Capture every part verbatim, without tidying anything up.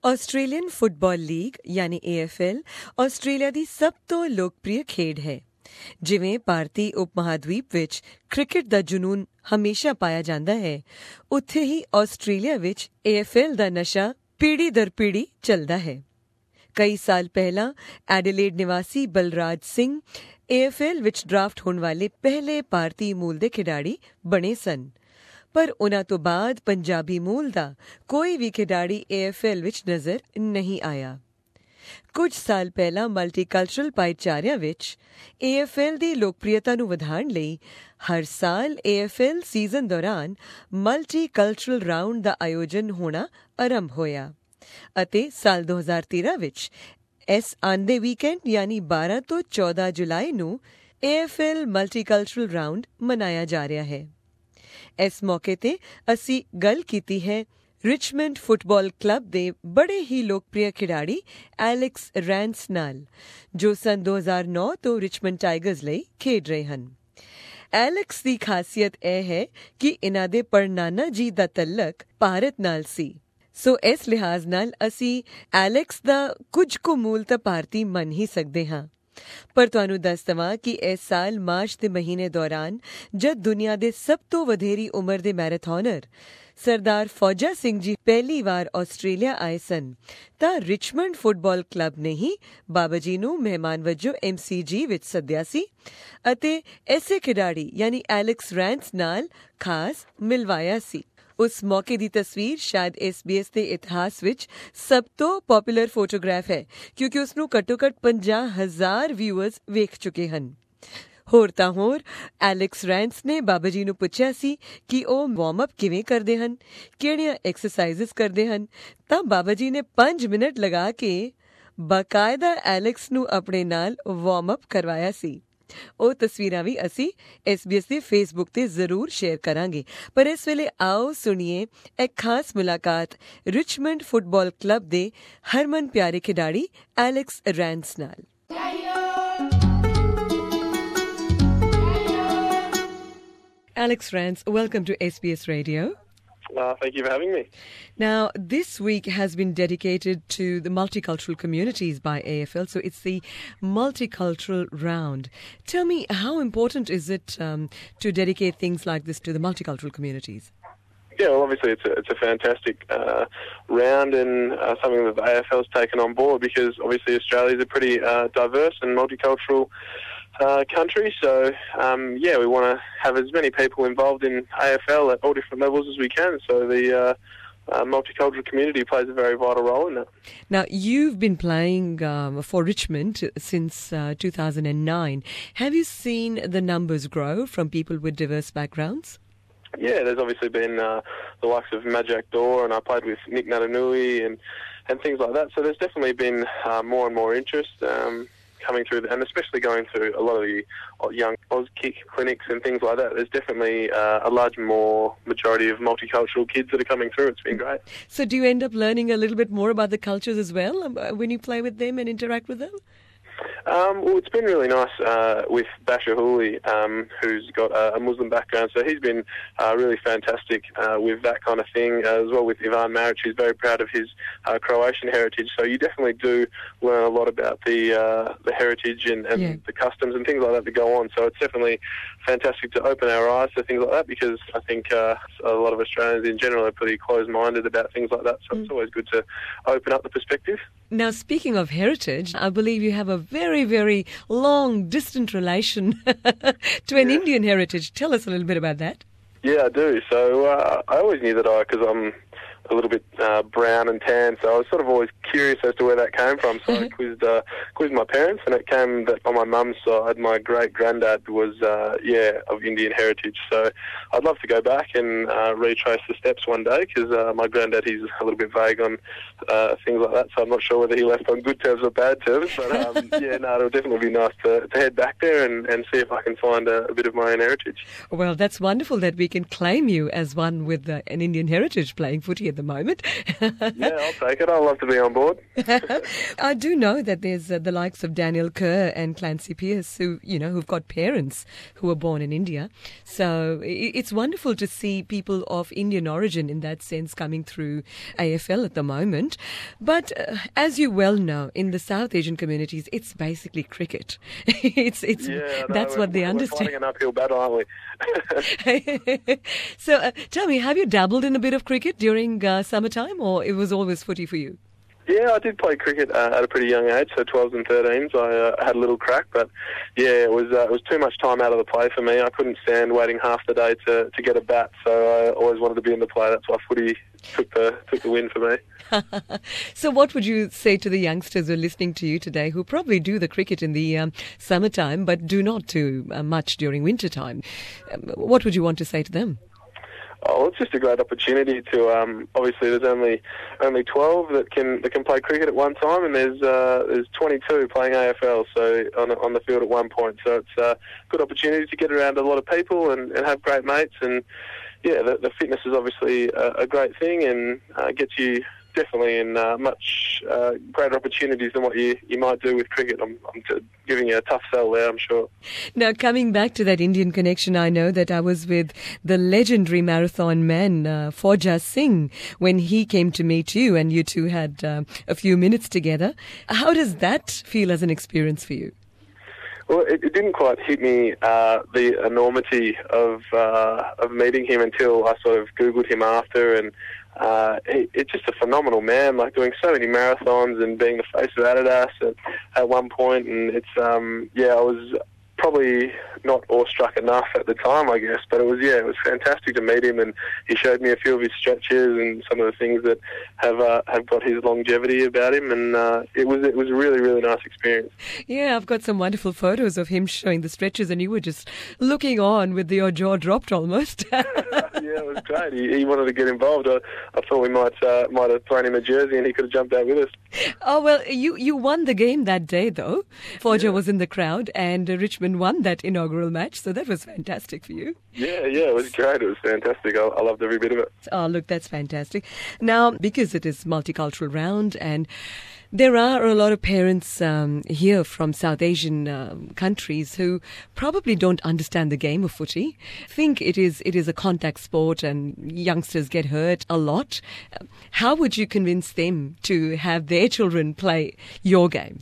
Australian football league ਯਾਨੀ A F L Australia ਦੀ ਸਭ ਤੋਂ ਲੋਕਪ੍ਰਿਯ ਖੇਡ ਹੈ। ਜਿਵੇਂ ਭਾਰਤੀ ਉਪ ਮਹਾਦਵੀਪ ਵਿੱਚ ਕ੍ਰਿਕਟ ਦਾ ਜਨੂੰਨ ਹਮੇਸ਼ਾ ਪਾਇਆ ਜਾਂਦਾ ਹੈ, ਉੱਥੇ ਹੀ ਆਸਟ੍ਰੇਲੀਆ ਵਿੱਚ ਏ ਐਫ ਐਲ ਦਾ ਨਸ਼ਾ ਪੀੜ੍ਹੀ ਦਰ ਪੀੜ੍ਹੀ ਚੱਲਦਾ ਹੈ। ਕਈ ਸਾਲ ਪਹਿਲਾਂ ਐਡੀਲੇਡ ਨਿਵਾਸੀ Balraj Singh A F L ਵਿੱਚ ਡਰਾਫਟ ਹੋਣ ਵਾਲੇ ਪਹਿਲੇ ਭਾਰਤੀ ਮੂਲ ਦੇ ਖਿਡਾਰੀ ਬਣੇ ਸਨ, ਪਰ ਉਨ੍ਹਾਂ ਤੋਂ ਬਾਅਦ ਪੰਜਾਬੀ ਮੂਲ ਦਾ ਕੋਈ ਵੀ ਖਿਡਾਰੀ ਏ ਐਫ ਐਲ ਵਿੱਚ ਨਜ਼ਰ ਨਹੀਂ ਆਇਆ। ਕੁਝ ਸਾਲ ਪਹਿਲਾਂ ਮਲਟੀਕਲਚਰਲ ਭਾਈਚਾਰਿਆਂ ਵਿੱਚ ਏ ਐਫ ਐਲ ਦੀ ਲੋਕਪ੍ਰਿਯਤਾ ਨੂੰ ਵਧਾਉਣ ਲਈ ਹਰ ਸਾਲ ਏ ਐਫ ਐਲ ਸੀਜ਼ਨ ਦੌਰਾਨ ਮਲਟੀਕਲਚਰਲ ਰਾਊਂਡ ਦਾ ਆਯੋਜਨ ਹੋਣਾ ਆਰੰਭ ਹੋਇਆ ਅਤੇ ਸਾਲ ਦੋ ਹਜ਼ਾਰ ਤੇਰਾਂ ਵਿੱਚ ਇਸ ਆਉਂਦੇ ਵੀਕਐਂਡ ਯਾਨੀ ਬਾਰਾਂ ਤੋਂ ਚੌਦਾਂ ਜੁਲਾਈ ਨੂੰ A F L multicultural round ਮਨਾਇਆ ਜਾ ਰਿਹਾ ਹੈ। ਇਸ ਮੌਕੇ ਤੇ ਅਸੀਂ ਗੱਲ ਕੀਤੀ ਹੈ ਰਿਚਮੰਡ ਫੁੱਟਬਾਲ ਕਲੱਬ ਦੇ ਬੜੇ ਹੀ ਲੋਕਪ੍ਰਿਯ ਖਿਡਾਰੀ ਐਲੈਕਸ ਰੈਂਸ ਨਾਲ, ਜੋ ਸਨ ਦੋ ਹਜ਼ਾਰ ਨੌ ਤੋਂ ਰਿਚਮੰਡ ਟਾਈਗਰਸ ਲਈ ਖੇਡ ਰਹੇ ਹਨ। ਐਲੈਕਸ ਦੀ ਖਾਸੀਅਤ ਇਹ ਹੈ ਕਿ ਇਹਨਾਂ ਦੇ ਪੜਨਾਨਾ ਜੀ ਦਾ ਤਲਕ ਭਾਰਤ ਨਾਲ ਸੀ, ਸੋ ਇਸ ਲਿਹਾਜ਼ ਨਾਲ ਅਸੀਂ ਐਲੈਕਸ ਦਾ ਕੁਝ ਕੁ ਮੂਲ ਤਾਂ ਭਾਰਤੀ ਮੰਨ ਹੀ ਸਕਦੇ ਹਾਂ। ਪਰ ਤੁਹਾਨੂੰ ਦੱਸ ਦੇਵਾਂ ਕਿ ਇਸ ਸਾਲ ਮਾਰਚ ਦੇ ਮਹੀਨੇ ਦੌਰਾਨ ਜਦ ਦੁਨੀਆ ਦੇ ਸਭ ਤੋਂ ਵਧੇਰੀ ਉਮਰ ਦੇ ਮੈਰਾਥੋਨਰ ਸਰਦਾਰ ਫੌਜਾ ਸਿੰਘ ਜੀ ਪਹਿਲੀ ਵਾਰ ਆਸਟ੍ਰੇਲੀਆ ਆਏ ਸਨ, ਤਾਂ ਰਿਚਮੰਡ ਫੁੱਟਬਾਲ ਕਲੱਬ ਨੇ ਹੀ ਬਾਬਾ ਜੀ ਨੂੰ ਮਹਿਮਾਨ ਵਜੋਂ ਐਮ ਸੀ ਜੀ ਵਿੱਚ ਸੱਦਿਆ ਸੀ ਅਤੇ ਇਸੇ ਖਿਡਾਰੀ ਯਾਨੀ ਐਲੈਕਸ ਰੈਂਸ ਨਾਲ ਖਾਸ ਮਿਲਵਾਇਆ ਸੀ। ਉਸ ਮੌਕੇ ਦੀ ਤਸਵੀਰ ਸ਼ਾਇਦ ਐਸ ਬੀ ਐਸ ਦੇ ਇਤਿਹਾਸ ਵਿੱਚ ਸਭ ਤੋਂ ਪਪੂਲਰ ਫੋਟੋਗ੍ਰਾਫ ਹੈ, ਕਿਉਂਕਿ ਉਸਨੂੰ ਘੱਟੋ ਘੱਟ ਪੰਜਾਹ ਹਜ਼ਾਰ ਵਿਊਅਰਸ ਵੇਖ ਚੁੱਕੇ ਹਨ। ਹੋਰ ਤਾਂ ਹੋਰ ਐਲੈਕਸ ਰੈਂਸ ਨੇ ਬਾਬਾ ਜੀ ਨੂੰ ਪੁੱਛਿਆ ਸੀ ਕਿ ਉਹ ਵਾਰਮ ਅਪ ਕਿਵੇਂ ਕਰਦੇ ਹਨ, ਕਿਹੜੀਆਂ ਐਕਸਰਸਾਈਜ਼ਸ ਕਰਦੇ ਹਨ, ਤਾਂ ਬਾਬਾ ਜੀ ਨੇ ਪੰਜ ਮਿੰਟ ਲਗਾ ਕੇ ਬਾਕਾਇਦਾ ਐਲੈਕਸ ਨੂੰ ਆਪਣੇ ਨਾਲ ਵਾਰਮ ਅਪ ਕਰਵਾਇਆ ਸੀ। ਉਹ ਤਸਵੀਰਾਂ ਵੀ ਅਸੀਂ ਐਸ ਬੀ ਐਸ ਦੇ ਫੇਸਬੁੱਕ ਤੇ ਜ਼ਰੂਰ ਸ਼ੇਅਰ ਕਰਾਂਗੇ। ਪਰ ਇਸ ਵੇਲੇ ਆਓ ਸੁਣੀਏ ਇੱਕ ਖਾਸ ਮੁਲਾਕਾਤ ਰਿਚਮੰਡ ਫੁੱਟਬਾਲ ਕਲੱਬ ਦੇ ਹਰਮਨ ਪਿਆਰੇ ਖਿਡਾਰੀ ਐਲੈਕਸ ਰੈਂਸ ਨਾਲ। Alex Rance, welcome to S B S Radio. Uh, thank you for having me. Now, this week has been dedicated to the multicultural communities by A F L, so it's the multicultural round. Tell me, how important is it um, to dedicate things like this to the multicultural communities? Yeah, well, obviously it's a, it's a fantastic uh, round and uh, something that the A F L's taken on board, because obviously Australia is a pretty uh, diverse and multicultural Uh, country, so um, yeah, we want to have as many people involved in A F L at all different levels as we can, so the uh, uh, multicultural community plays a very vital role in that. Now, you've been playing um, for Richmond since uh, two thousand nine. Have you seen the numbers grow from people with diverse backgrounds? Yeah, there's obviously been uh, the likes of Majak Dor, and I played with Nick Natanui and, and things like that, so there's definitely been uh, more and more interest um, coming through, and especially going through a lot of the young Auskick clinics and things like that. There's definitely uh, a large more majority of multicultural kids that are coming through. It's been great. So do you end up learning a little bit more about the cultures as well when you play with them and interact with them? Um, well, it's been really nice uh, with Bashir Hooley, um, who's got a, a Muslim background, so he's been uh, really fantastic uh, with that kind of thing, uh, as well with Ivan Maric, who's very proud of his uh, Croatian heritage, so you definitely do learn a lot about the uh, the heritage and, and yeah. the customs and things like that that go on, so it's definitely fantastic to open our eyes to things like that, because I think uh, a lot of Australians in general are pretty closed-minded about things like that, so mm. it's always good to open up the perspective. Now, speaking of heritage, I believe you have a very, very long, distant relation to an yeah. Indian heritage. Tell us a little bit about that. Yeah, I do. So uh, I always knew that I, because I'm a little bit uh, brown and tan, so I was sort of always curious as to where that came from. So I quizzed, uh, quizzed my parents, and it came that on my mum's side, my great-granddad was, uh, yeah, of Indian heritage. So I'd love to go back and uh, retrace the steps one day, because uh, my granddad, he's a little bit vague on uh, things like that, so I'm not sure whether he left on good terms or bad terms. But um, yeah, no, it'll definitely be nice to, to head back there and, and see if I can find a, a bit of my own heritage. Well, that's wonderful that we can claim you as one with uh, an Indian heritage playing footy at the moment. Yeah, I'll take it. I'd love to be on board. I do know that there's uh, the likes of Daniel Kerr and Clancy Pierce who, you know, who've got parents who were born in India. So it's wonderful to see people of Indian origin in that sense coming through A F L at the moment. But uh, as you well know, in the South Asian communities, it's basically cricket. it's it's yeah, no, that's what they we're understand. We're fighting an uphill battle, aren't we? So uh, tell me, have you dabbled in a bit of cricket during uh, summertime, or it was always footy for you? Yeah, I did play cricket uh, at a pretty young age, so twelves and thirteens. I uh, had a little crack, but yeah, it was uh, it was too much time out of the play for me. I couldn't stand waiting half the day to, to get a bat, so I always wanted to be in the play. That's why footy took the took the win for me. So what would you say to the youngsters who are listening to you today who probably do the cricket in the um, summertime but do not do uh, much during winter time? Um, what would you want to say to them? Oh, well, it's just a great opportunity to. Um, obviously, there's only only twelve that can that can play cricket at one time, and there's uh, there's twenty-two playing A F L, so on on the field at one point. So it's a good opportunity to get around a lot of people and, and have great mates. And yeah, the, the fitness is obviously a, a great thing and uh, gets you definitely in uh, much uh, greater opportunities than what you, you might do with cricket. I'm, I'm t- giving you a tough sell there, I'm sure. Now, coming back to that Indian connection, I know that I was with the legendary marathon man, uh, Fauja Singh, when he came to meet you and you two had uh, a few minutes together. How does that feel as an experience for you? Well, it, it didn't quite hit me, uh, the enormity of uh, of meeting him until I sort of Googled him after, and uh, he, it's just a phenomenal man, like doing so many marathons and being the face of Adidas at, at one point, and it's, um, yeah, I was probably not awestruck enough at the time, I guess, but it was, yeah, it was fantastic to meet him, and he showed me a few of his stretches and some of the things that have uh, have got his longevity about him, and uh, it was it was a really, really nice experience. Yeah, I've got some wonderful photos of him showing the stretches, and you were just looking on with your jaw dropped almost. Yeah, it was great. He, he wanted to get involved. I, I thought we might uh, might have thrown him a jersey and he could have jumped out with us. Oh, well, you, you won the game that day, though. Fauja yeah. was in the crowd, and uh, Richmond won that inaugural match, so that was fantastic for you. Yeah, yeah, it was great. It was fantastic. I, I loved every bit of it. Oh, look, that's fantastic. Now, because it is multicultural round, and there are a lot of parents um, here from South Asian um, countries who probably don't understand the game of footy, think it is it is a contact sport and youngsters get hurt a lot. How would you convince them to have their children play your game?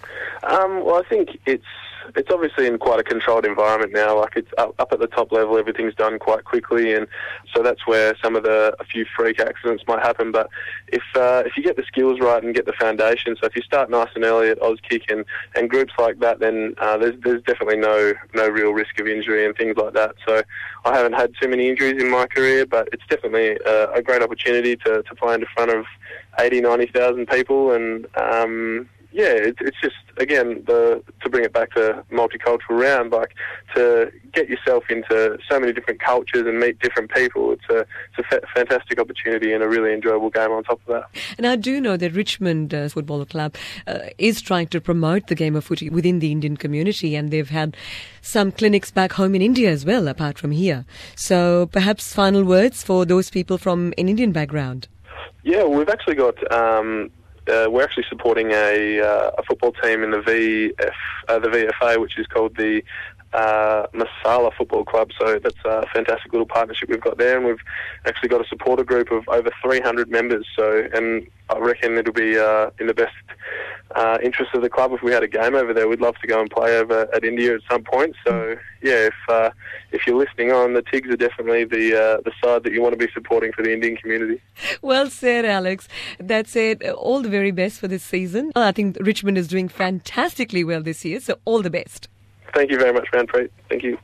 Um, well, I think it's it's obviously in quite a controlled environment now. Like it's up, up at the top level, everything's done quite quickly, and so that's where some of the a few freak accidents might happen. But if uh, if you get the skills right and get the foundation, so if you start nice and early at Auskick and, and groups like that, then uh, there's there's definitely no no real risk of injury and things like that. So I haven't had too many injuries in my career, but it's definitely a, a great opportunity to, to play in front of eighty, ninety thousand people, and um, yeah, it, it's just, again, the to bring it back to multicultural round, like to get yourself into so many different cultures and meet different people. It's a, it's a fa- fantastic opportunity and a really enjoyable game on top of that. And I do know that Richmond uh, Football Club uh, is trying to promote the game of footy within the Indian community, and they've had some clinics back home in India as well, apart from here. So perhaps final words for those people from an Indian background. Yeah, well, we've actually got... Um, Uh, we're actually supporting a, uh, a football team in the V F, uh, the V F A, which is called the uh, Masala Football Club. So that's a fantastic little partnership we've got there, and we've actually got a supporter group of over three hundred members. So, and I reckon it'll be uh, in the best uh, interest of the club if we had a game over there. We'd love to go and play over at India at some point. So, yeah, if uh, if you're listening on, the Tigs are definitely the uh, the side that you want to be supporting for the Indian community. Well said, Alex. That's it. All the very best for this season. I think Richmond is doing fantastically well this year, so all the best. Thank you very much, Manpreet. Thank you.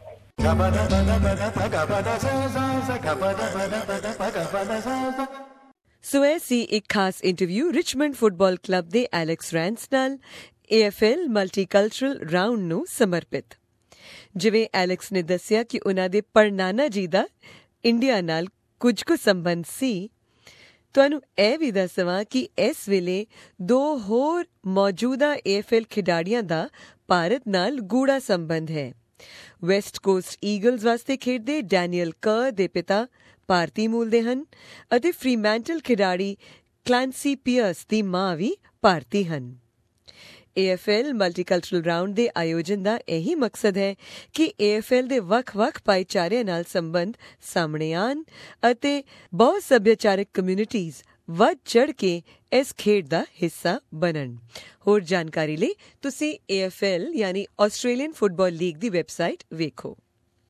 ਸੋ ਇਹ ਸੀ ਇੱਕ ਖਾਸ interview Richmond football club ਦੇ Alex Rance ਨਾਲ A F L multicultural round ਨੂੰ ਸਮਰਪਿਤ। ਜਿਵੇਂ Alex ਨੇ ਦੱਸਿਆ ਕਿ ਉਹਨਾਂ ਦੇ ਪੜਨਾਨਾ ਜੀ ਦਾ ਇੰਡੀਆ ਨਾਲ ਕੁਝ ਕੁ ਸੰਬੰਧ ਸੀ, ਤੁਹਾਨੂੰ ਇਹ ਵੀ ਦੱਸਵਾਂ ਕਿ ਇਸ ਵੇਲੇ ਦੋ ਹੋਰ ਮੌਜੂਦਾ ਏ ਐਫ ਐਲ ਖਿਡਾਰੀਆਂ ਦਾ ਭਾਰਤ ਨਾਲ ਗੂੜਾ ਸੰਬੰਧ ਹੈ। ਵੈਸਟ ਕੋਸਟ ਈਗਲਜ਼ ਵਾਸਤੇ ਖੇਡਦੇ ਡੈਨੀਅਲ ਕਰ ਦੇ ਪਿਤਾ ਭਾਰਤੀ ਮੂਲ ਦੇ ਹਨ ਅਤੇ ਫ੍ਰੀਮੈਂਟਲ ਖਿਡਾਰੀ ਕਲੈਂਸੀ ਪੀਅਰਸ ਦੀ ਮਾਂ ਵੀ ਭਾਰਤੀ ਹਨ। A F L multicultural round ਦੇ ਆਯੋਜਨ ਦਾ ਇਹੀ ਮਕਸਦ ਹੈ ਕਿ ਏ ਐਫ ਐਲ ਦੇ ਵੱਖ-ਵੱਖ ਭਾਈਚਾਰਿਆਂ ਨਾਲ ਸੰਬੰਧ ਸਾਹਮਣੇ ਆਉਣ ਅਤੇ ਬਹੁ ਸੱਭਿਆਚਾਰਕ ਕਮਿਊਨਿਟੀਜ਼ ਵੱਧ ਚੜ੍ਹ ਕੇ ਇਸ ਖੇਡ ਦਾ ਹਿੱਸਾ ਬਣਨ। ਹੋਰ ਜਾਣਕਾਰੀ ਲਈ ਤੁਸੀਂ ਏ ਐਫ ਐਲ ਯਾਨੀ ਆਸਟ੍ਰੇਲੀਅਨ ਫੁੱਟਬਾਲ ਲੀਗ ਦੀ ਵੈਬਸਾਈਟ ਵੇਖੋ।